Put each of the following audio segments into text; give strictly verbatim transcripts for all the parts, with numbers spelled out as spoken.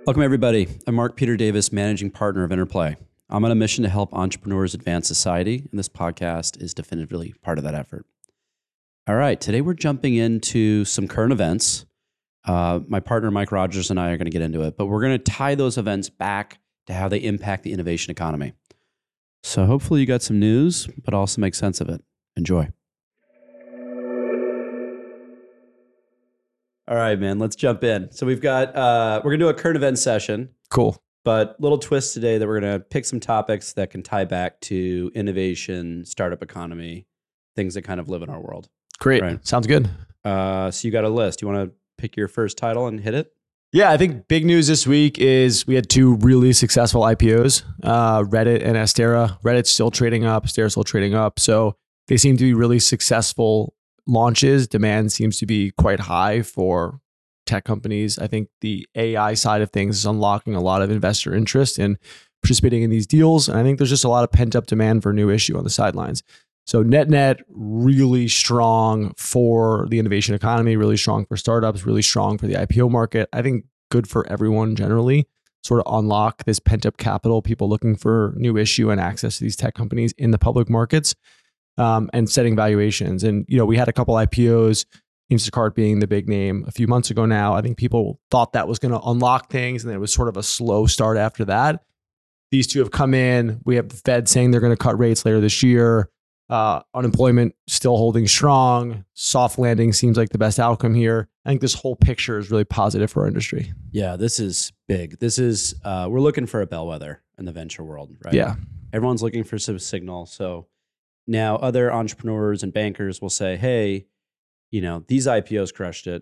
Welcome, everybody. I'm Mark Peter Davis, managing partner of Interplay. I'm on a mission to help entrepreneurs advance society, and this podcast is definitively part of that effort. All right, today we're jumping into some current events. Uh, my partner, Mike Rogers, and I are going to get into it, but we're going to tie those events back to how they impact the innovation economy. So hopefully you got some news, but also make sense of it. Enjoy. All right, man, let's jump in. So we've got, uh, we're going to do a current event session. Cool. But little twist today that we're going to pick some topics that can tie back to innovation, startup economy, things that kind of live in our world. Great. Right. Sounds good. Uh, so you got a list. You want to pick your first title and hit it? Yeah, I think big news this week is we had two really successful I P Os, uh, Reddit and Astera. Reddit's still trading up, Astera's still trading up. So they seem to be really successful launches. Demand seems to be quite high for tech companies. I think the A I side of things is unlocking a lot of investor interest in participating in these deals. And I think there's just a lot of pent up demand for a new issue on the sidelines. So net net, really strong for the innovation economy, really strong for startups, really strong for the I P O market. I think good for everyone generally. Sort of unlock this pent up capital, people looking for new issue and access to these tech companies in the public markets. Um, and setting valuations. And, you know, we had a couple I P Os, Instacart being the big name a few months ago now. I think people thought that was going to unlock things, and then it was sort of a slow start after that. These two have come in. We have the Fed saying they're going to cut rates later this year. Uh, unemployment still holding strong. Soft landing seems like the best outcome here. I think this whole picture is really positive for our industry. Yeah, this is big. This is, uh, we're looking for a bellwether in the venture world, right? Yeah. Everyone's looking for some signal. So now other entrepreneurs and bankers will say, hey, you know, these I P Os crushed it.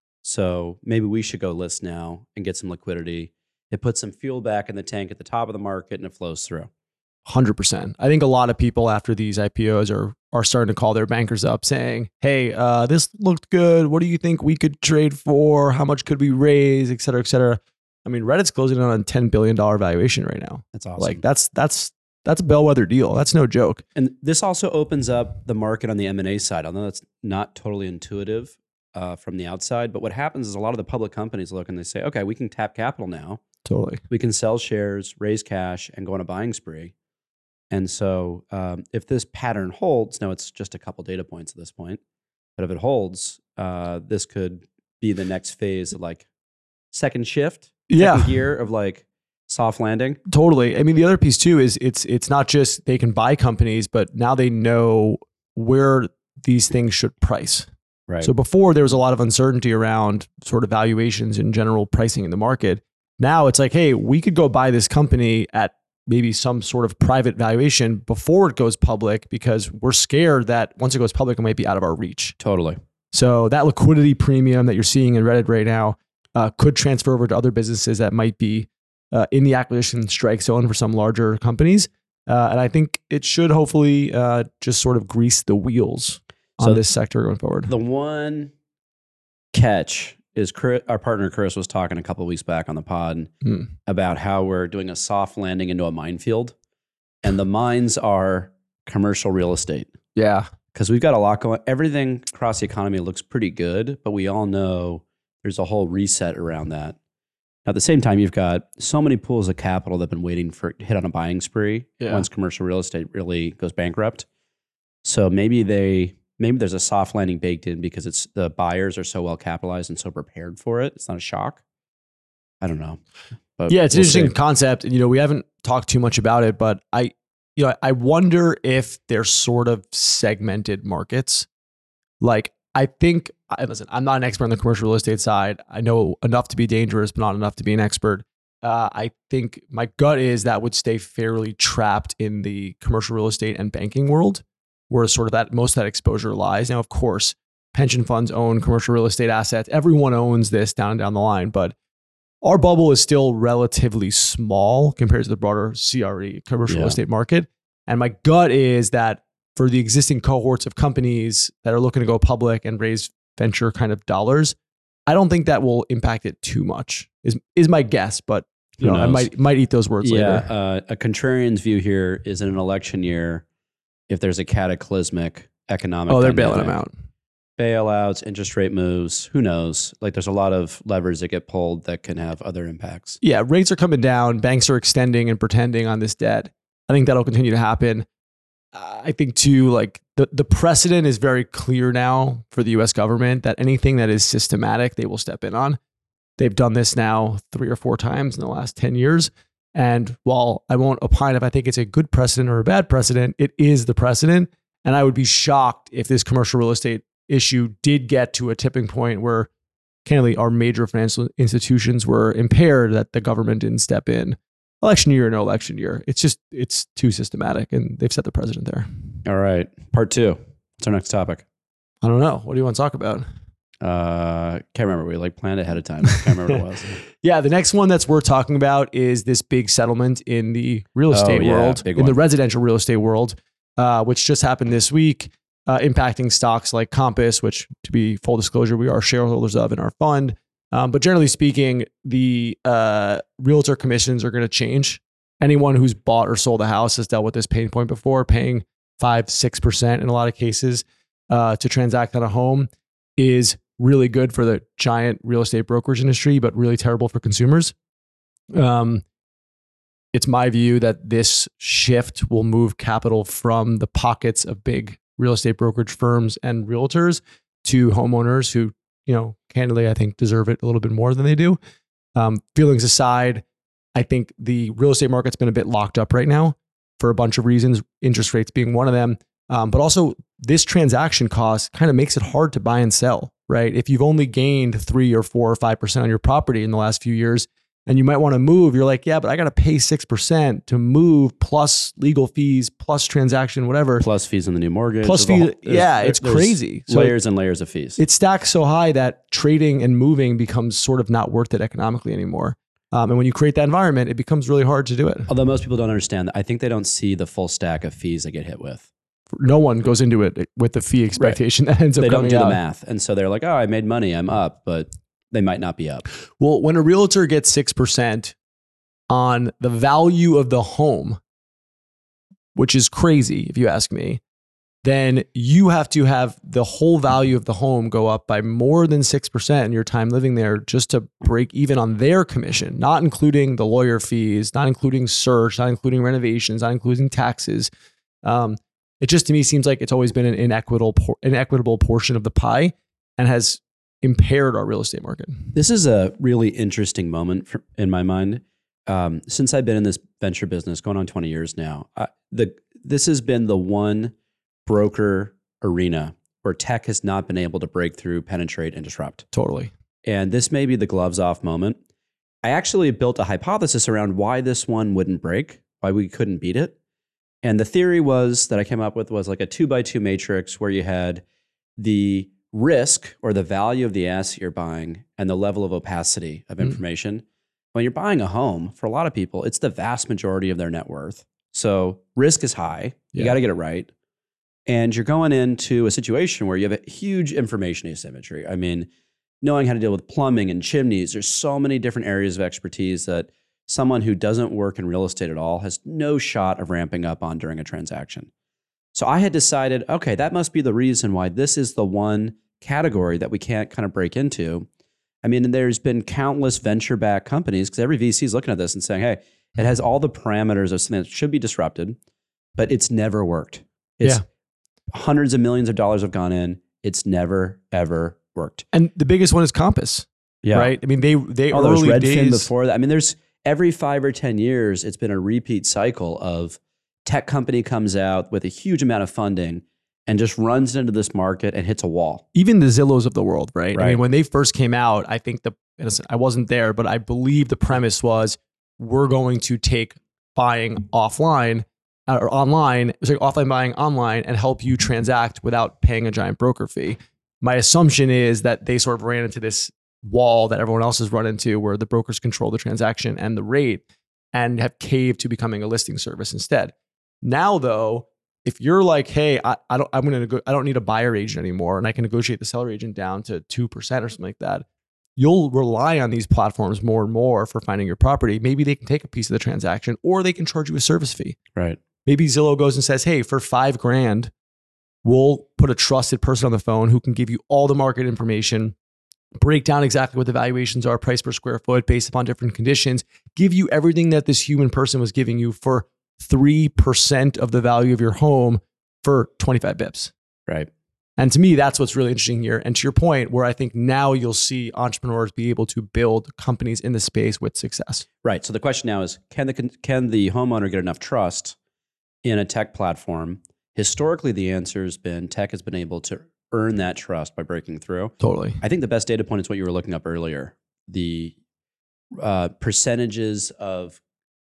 So maybe we should go list now and get some liquidity. It puts some fuel back in the tank at the top of the market and it flows through. one hundred percent. I think a lot of people after these I P Os are are starting to call their bankers up saying, hey, uh, this looked good. What do you think we could trade for? How much could we raise, et cetera, et cetera. I mean, Reddit's closing on a ten billion dollars valuation right now. That's awesome. Like that's, that's, That's a bellwether deal. That's no joke. And this also opens up the market on the M and A side. Although that's not totally intuitive uh, from the outside. But what happens is a lot of the public companies look and they say, okay, we can tap capital now. Totally. We can sell shares, raise cash, and go on a buying spree. And so um, if this pattern holds, now it's just a couple data points at this point, but if it holds, uh, this could be the next phase of like second shift, yeah. second gear of like, soft landing. Totally. I mean, the other piece too is it's it's not just they can buy companies, but now they know where these things should price. Right. So before there was a lot of uncertainty around sort of valuations and general pricing in the market. Now it's like, hey, we could go buy this company at maybe some sort of private valuation before it goes public because we're scared that once it goes public, it might be out of our reach. Totally. So that liquidity premium that you're seeing in Reddit right now uh, could transfer over to other businesses that might be Uh, in the acquisition strike zone for some larger companies. Uh, and I think it should hopefully uh, just sort of grease the wheels on so this sector going forward. The one catch is Chris, our partner Chris was talking a couple of weeks back on the pod mm. about how we're doing a soft landing into a minefield. And the mines are commercial real estate. Yeah. Because we've got a lot going. Everything across the economy looks pretty good, but we all know there's a whole reset around that. At the same time, you've got so many pools of capital that have been waiting for to hit on a buying spree yeah. once commercial real estate really goes bankrupt. So maybe they maybe there's a soft landing baked in because it's the buyers are so well capitalized and so prepared for it. It's not a shock. I don't know. But yeah, it's we'll an interesting see. concept. You know, we haven't talked too much about it, but I, you know, I wonder if they're sort of segmented markets. Like, I think, listen, I'm not an expert on the commercial real estate side. I know enough to be dangerous, but not enough to be an expert. Uh, I think my gut is that would stay fairly trapped in the commercial real estate and banking world, where sort of that most of that exposure lies. Now, of course, pension funds own commercial real estate assets. Everyone owns this down and down the line, but our bubble is still relatively small compared to the broader C R E, commercial yeah. real estate market. And my gut is that for the existing cohorts of companies that are looking to go public and raise venture kind of dollars, I don't think that will impact it too much, is is my guess. But you know, I might might eat those words yeah, later. Uh, a contrarian's view here is in an election year, if there's a cataclysmic economic oh, they're dynamic, bailing them out. bailouts, interest rate moves, who knows? Like there's a lot of levers that get pulled that can have other impacts. Yeah, rates are coming down. Banks are extending and pretending on this debt. I think that'll continue to happen. Uh, I think too, like the, the precedent is very clear now for the U S government that anything that is systematic, they will step in on. They've done this now three or four times in the last ten years. And while I won't opine if I think it's a good precedent or a bad precedent, it is the precedent. And I would be shocked if this commercial real estate issue did get to a tipping point where, candidly, our major financial institutions were impaired, that the government didn't step in. Election year or no election year. It's just, it's too systematic, and they've set the precedent there. All right. Part two. What's our next topic? I don't know. What do you want to talk about? Uh, can't remember. We like planned ahead of time. I can't remember what it was. Yeah, the next one that's worth talking about is this big settlement in the real estate oh, yeah, world, big in one. the residential real estate world, uh, which just happened this week, uh, impacting stocks like Compass, which, to be full disclosure, we are shareholders of in our fund. Um, but generally speaking, the uh, realtor commissions are going to change. Anyone who's bought or sold a house has dealt with this pain point before, paying five, six percent in a lot of cases uh, to transact on a home is really good for the giant real estate brokerage industry, but really terrible for consumers. Um, it's my view that this shift will move capital from the pockets of big real estate brokerage firms and realtors to homeowners who, you know, candidly, I think deserve it a little bit more than they do. Um, feelings aside, I think the real estate market's been a bit locked up right now for a bunch of reasons, interest rates being one of them. Um, but also this transaction cost kind of makes it hard to buy and sell, right? If you've only gained three or four or five percent on your property in the last few years, and you might want to move, you're like, yeah, but I got to pay six percent to move, plus legal fees, plus transaction, whatever. Plus fees on the new mortgage. Plus There's a fees. whole- there's- Yeah, there- it's there's crazy. So layers and layers of fees. it stacks so high that trading and moving becomes sort of not worth it economically anymore. Um, and when you create that environment, it becomes really hard to do it. Although most people don't understand that. I think they don't see the full stack of fees they get hit with. No one goes into it with the fee expectation that ends up They don't coming do out. the math. And so they're like, oh, I made money, I'm up, but they might not be up. Well, when a realtor gets six percent on the value of the home, which is crazy if you ask me, then you have to have the whole value of the home go up by more than six percent in your time living there just to break even on their commission, not including the lawyer fees, not including search, not including renovations, not including taxes. Um, it just to me seems like it's always been an inequitable, por- inequitable portion of the pie and has impaired our real estate market. This is a really interesting moment for, in my mind. Um, since I've been in this venture business, going on twenty years now, I, the this has been the one broker arena where tech has not been able to break through, penetrate, and disrupt. Totally. And this may be the gloves off moment. I actually built a hypothesis around why this one wouldn't break, why we couldn't beat it. And the theory was that I came up with was like a two by two matrix where you had the risk or the value of the asset you're buying and the level of opacity of information. Mm. When you're buying a home, for a lot of people, it's the vast majority of their net worth. So risk is high. You Yeah. got to get it right. And you're going into a situation where you have a huge information asymmetry. I mean, knowing how to deal with plumbing and chimneys, there's so many different areas of expertise that someone who doesn't work in real estate at all has no shot of ramping up on during a transaction. So I had decided, okay, that must be the reason why this is the one category that we can't kind of break into. I mean, there's been countless venture-backed companies, because every V C is looking at this and saying, hey, it has all the parameters of something that should be disrupted, but it's never worked. It's Yeah. Hundreds of millions of dollars have gone in. It's never, ever worked. And the biggest one is Compass, Yeah. right? I mean, they, they Oh, there's early Redfin days before that. I mean, there's every five or ten years, it's been a repeat cycle of tech company comes out with a huge amount of funding and just runs into this market and hits a wall. even the Zillows of the world, right? I Right. mean, when they first came out, I think the, I wasn't there, but I believe the premise was we're going to take buying offline uh, or online, sorry, offline buying online and help you transact without paying a giant broker fee. My assumption is that they sort of ran into this wall that everyone else has run into where the brokers control the transaction and the rate and have caved to becoming a listing service instead. Now, though, if you're like, hey, I, I don't, I'm going to go, I don't need a buyer agent anymore, and I can negotiate the seller agent down to two percent or something like that, you'll rely on these platforms more and more for finding your property. Maybe they can take a piece of the transaction, or they can charge you a service fee. Right. Maybe Zillow goes and says, hey, for five grand, we'll put a trusted person on the phone who can give you all the market information, break down exactly what the valuations are, price per square foot based upon different conditions, give you everything that this human person was giving you for three percent of the value of your home for twenty-five bips. Right. And to me, that's what's really interesting here. And to your point, where I think now you'll see entrepreneurs be able to build companies in the space with success. Right. So the question now is, can the can the homeowner get enough trust in a tech platform? Historically, the answer has been tech has been able to earn that trust by breaking through. Totally. I think the best data point is what you were looking up earlier. The uh, percentages of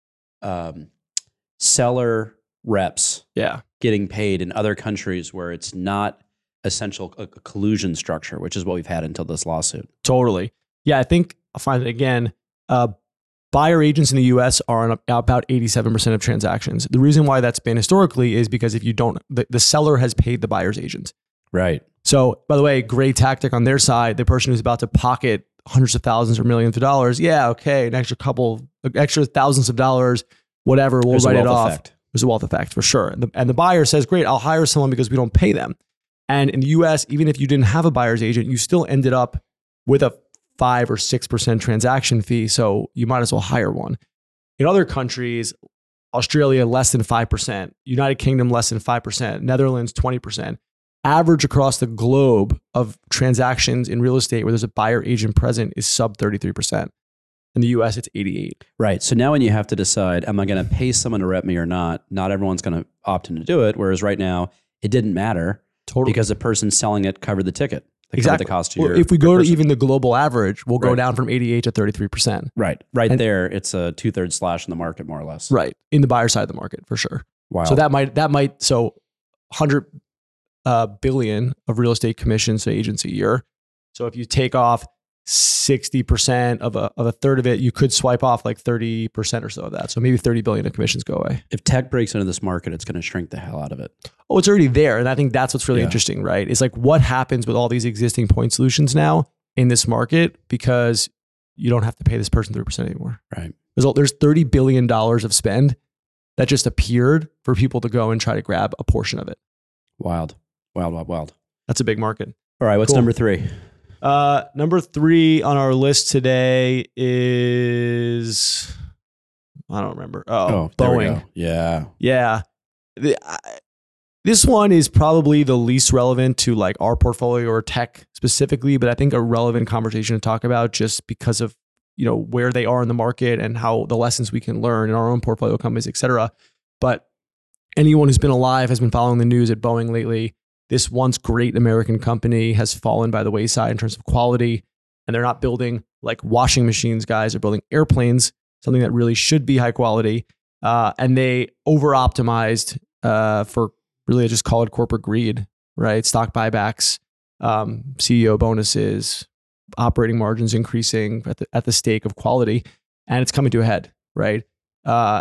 um, seller reps Yeah. getting paid in other countries where it's not essential a, a collusion structure, which is what we've had until this lawsuit. Totally. Yeah, I think I'll find it again. Uh, buyer agents in the U S are on about eighty-seven percent of transactions. The reason why that's been historically is because if you don't, the, the seller has paid the buyer's agent. Right. So, by the way, great tactic on their side. The person who's about to pocket hundreds of thousands or millions of dollars, yeah, okay, an extra couple, extra thousands of dollars, whatever, we'll There's a write it wealth off. effect. There's a wealth effect for sure. And the, and the buyer says, great, I'll hire someone because we don't pay them. And in the U S, even if you didn't have a buyer's agent, you still ended up with a five or six percent transaction fee. So you might as well hire one. In other countries, Australia, less than five percent, United Kingdom, less than five percent, Netherlands, twenty percent. Average across the globe of transactions in real estate where there's a buyer agent present is sub thirty-three percent. In the U S, it's eighty-eight. Right. So now when you have to decide, am I going to pay someone to rep me or not? Not everyone's going to opt in to do it. Whereas right now, it didn't matter. Totally. Because the person selling it covered the ticket. They Exactly. covered the cost to Well, your if we go your to person. even the global average, we'll go Right. down from eighty-eight to thirty-three percent. Right. Right And- there, it's a two-thirds slash in the market, more or less. Right. In the buyer side of the market, for sure. Wow. So that might, that might, so one hundred uh, billion of real estate commissions to agents a year. So if you take off sixty percent of a, of a third of it, you could swipe off like thirty percent or so of that. So maybe thirty billion of commissions go away. if tech breaks into this market, it's going to shrink the hell out of it. Oh, it's already there. And I think that's what's really Yeah. interesting, right? It's like what happens with all these existing point solutions now in this market because you don't have to pay this person three percent anymore. Right. There's, there's thirty billion dollars of spend that just appeared for people to go and try to grab a portion of it. Wild. Wild, wild, wild. That's a big market. All right. What's Cool. number three? Uh, number three on our list today is, I don't remember. Oh, there we Boeing. go. Yeah. Yeah. The, I, this one is probably the least relevant to like our portfolio or tech specifically, but I think a relevant conversation to talk about just because of, you know, where they are in the market and how the lessons we can learn in our own portfolio companies, et cetera. But anyone who's been alive has been following the news at Boeing lately. This once great American company has fallen by the wayside in terms of quality, and they're not building like washing machines, guys. They're building airplanes, something that really should be high quality. Uh, and they over optimized uh, for really, I just call it corporate greed, right? Stock buybacks, um, C E O bonuses, operating margins increasing at the, at the stake of quality. And it's coming to a head, right? Uh,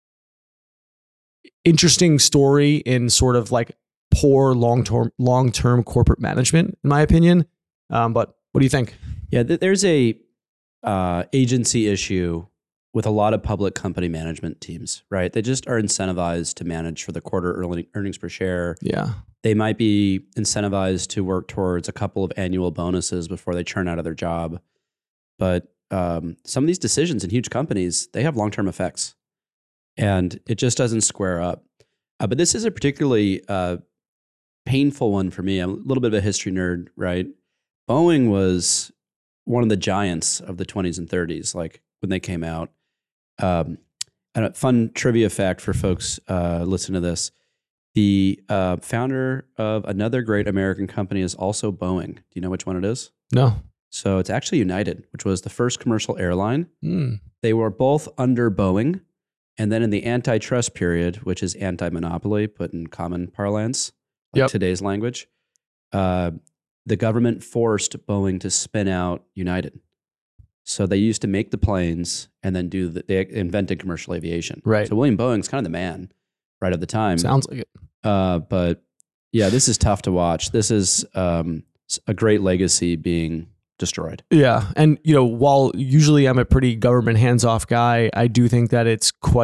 interesting story in sort of like poor long-term long-term corporate management, in my opinion. Um, but what do you think? Yeah. Th- there's a uh, agency issue with a lot of public company management teams, right? They just are incentivized to manage for the quarter earning, earnings per share. Yeah. They might be incentivized to work towards a couple of annual bonuses before they churn out of their job. But um, some of these decisions in huge companies, they have long-term effects. And it just doesn't square up. Uh, but this is a particularly uh, painful one for me. I'm a little bit of a history nerd, right? Boeing was one of the giants of the twenties and thirties, like when they came out. Um, and a fun trivia fact for folks uh, listening to this. The uh, founder of another great American company is also Boeing. Do you know which one it is? No. So it's actually United, which was the first commercial airline. Mm. They were both under Boeing. And then in the antitrust period, which is anti-monopoly, put in common parlance, like Yep. today's language, uh, the government forced Boeing to spin out United. So they used to make the planes and then do the, they invented commercial aviation. Right. So William Boeing's kind of the man right at the time. Sounds like it. Uh, but yeah, this is tough to watch. This is um, a great legacy being destroyed. Yeah. And, you know, while usually I'm a pretty government hands-off guy, I do think that it's quite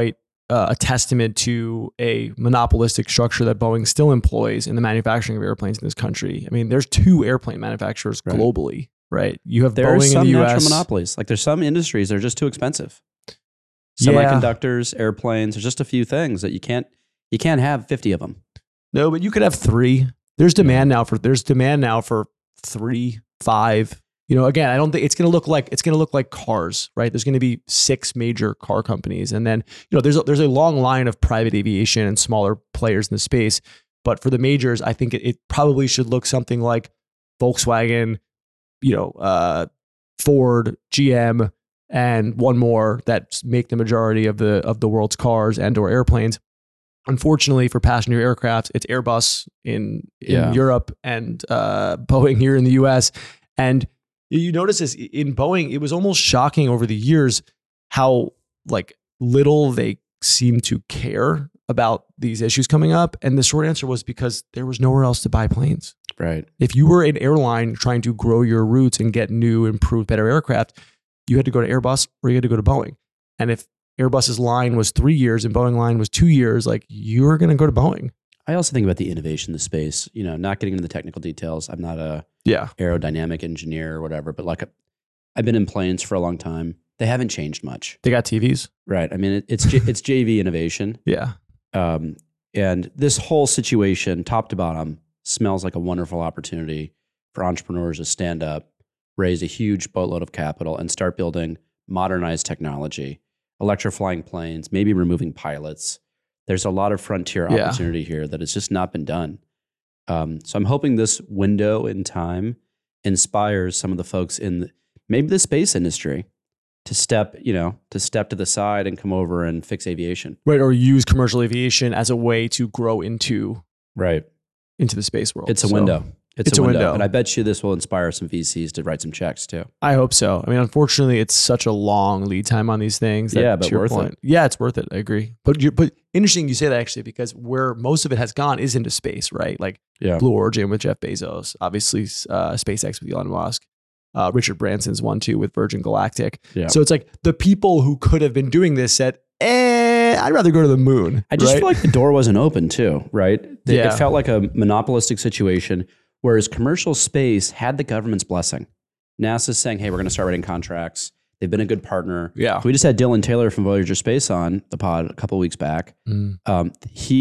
uh, a testament to a monopolistic structure that Boeing still employs in the manufacturing of airplanes in this country. I mean, there's two airplane manufacturers Right. globally, right? You have There are Boeing in some the U natural S. monopolies. Like there's some industries that are just too expensive. Yeah. Semiconductors, airplanes. There's just a few things that you can't you can't have fifty of them. No, but you could have three. There's demand now for there's demand now for three, five. You know, again, I don't think it's going to look like it's going to look like cars, right? There's going to be six major car companies, and then you know, there's a, there's a long line of private aviation and smaller players in the space. But for the majors, I think it, it probably should look something like Volkswagen, you know, uh, Ford, G M, and one more that make the majority of the of the world's cars and or airplanes. Unfortunately, for passenger aircraft, it's Airbus in, in Yeah. Europe and uh, Boeing here in the U S. And you notice this in Boeing, it was almost shocking over the years how like little they seem to care about these issues coming up. And the short answer was because there was nowhere else to buy planes. Right. If you were an airline trying to grow your routes and get new, improved, better aircraft, you had to go to Airbus or you had to go to Boeing. And if Airbus's line was three years and Boeing line was two years, like you're going to go to Boeing. I also think about the innovation in the space, you know, not getting into the technical details. I'm not a Yeah. aerodynamic engineer or whatever, but like a, I've been in planes for a long time. They haven't changed much. They got T Vs. Right. I mean, it, it's J, it's J V innovation. Yeah. Um, and this whole situation, top to bottom, smells like a wonderful opportunity for entrepreneurs to stand up, raise a huge boatload of capital, and start building modernized technology, electrifying planes, maybe removing pilots. There's a lot of frontier Yeah. opportunity here that has just not been done. Um, so I'm hoping this window in time inspires some of the folks in the, maybe the space industry to step, you know, to step to the side and come over and fix aviation. Right. Or use commercial aviation as a way to grow into Right. into the space world. It's a So, window. It's, it's a, a window. window. And I bet you this will inspire some V Cs to write some checks too. I hope so. I mean, unfortunately, it's such a long lead time on these things. that, Yeah, to but your worth it. point- Yeah, it's worth it. I agree. But you but interesting you say that actually, because where most of it has gone is into space, right? Like Yeah. Blue Origin with Jeff Bezos, obviously uh, SpaceX with Elon Musk, uh, Richard Branson's one too with Virgin Galactic. Yeah. So it's like the people who could have been doing this said, eh, I'd rather go to the moon. I just right? feel like the door wasn't open too, right? It- Yeah. It felt like a monopolistic situation, whereas commercial space had the government's blessing. NASA's saying, hey, we're going to start writing contracts. They've been a good partner. Yeah. We just had Dylan Taylor from Voyager Space on the pod a couple weeks back. Mm. Um,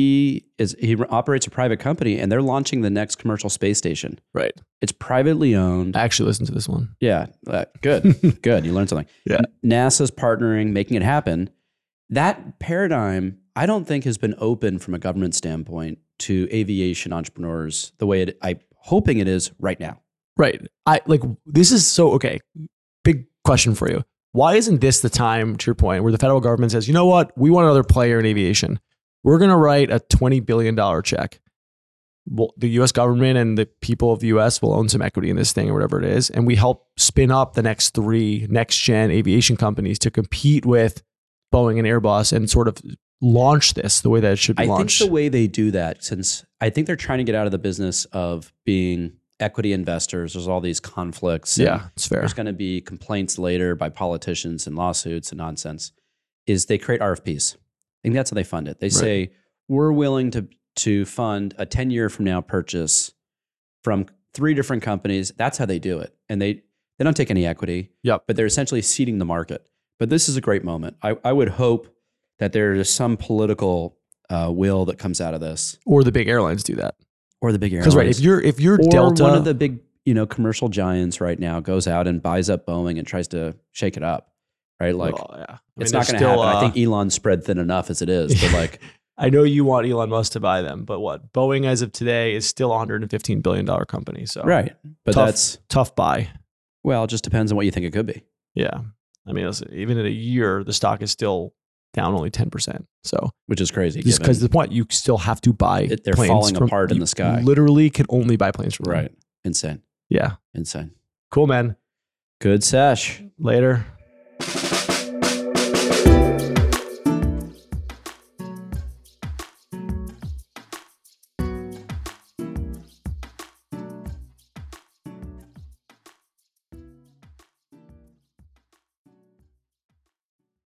he is he operates a private company, and they're launching the next commercial space station. Right. It's privately owned. I actually listened to this one. Yeah, uh, good, good. You learned something. Yeah. NASA's partnering, making it happen. That paradigm, I don't think, has been open from a government standpoint to aviation entrepreneurs the way it, I'm hoping it is right now. Right. I like this is so okay. Big question for you. Why isn't this the time, to your point, where the federal government says, you know what, we want another player in aviation. We're going to write a twenty billion dollars check. Well, the U S government and the people of the U S will own some equity in this thing or whatever it is. And we help spin up the next three next gen aviation companies to compete with Boeing and Airbus and sort of launch this the way that it should be I launched. think the way they do that, since I think they're trying to get out of the business of being equity investors, there's all these conflicts. and Yeah, it's fair. There's going to be complaints later by politicians and lawsuits and nonsense, is they create R F Ps. I think that's how they fund it. They say, we're willing to, to fund a ten year from now purchase from three different companies. That's how they do it. And they, they don't take any equity, Yep. but they're essentially seeding the market. But this is a great moment. I, I would hope that there is some political uh, will that comes out of this, Or the big airlines do that. or the big airlines. Because right, if you're if you're or Delta, one of the big, you know, commercial giants right now goes out and buys up Boeing and tries to shake it up, right? Like, well, yeah. I mean, it's not there's going to happen. still, I uh, think Elon's spread thin enough as it is, but like, I know you want Elon Musk to buy them, but what Boeing as of today is still a one hundred fifteen billion dollars company. So right. But Tough. that's, tough buy. well, it just depends on what you think it could be. Yeah, I mean, listen, even in a year, the stock is still down only ten percent. So Which is crazy. just because given- the point, you still have to buy. It- they're planes falling from- apart in you the sky. Literally, can only buy planes from them. Right. Insane. Yeah, Insane. cool, man. Good sesh. Later.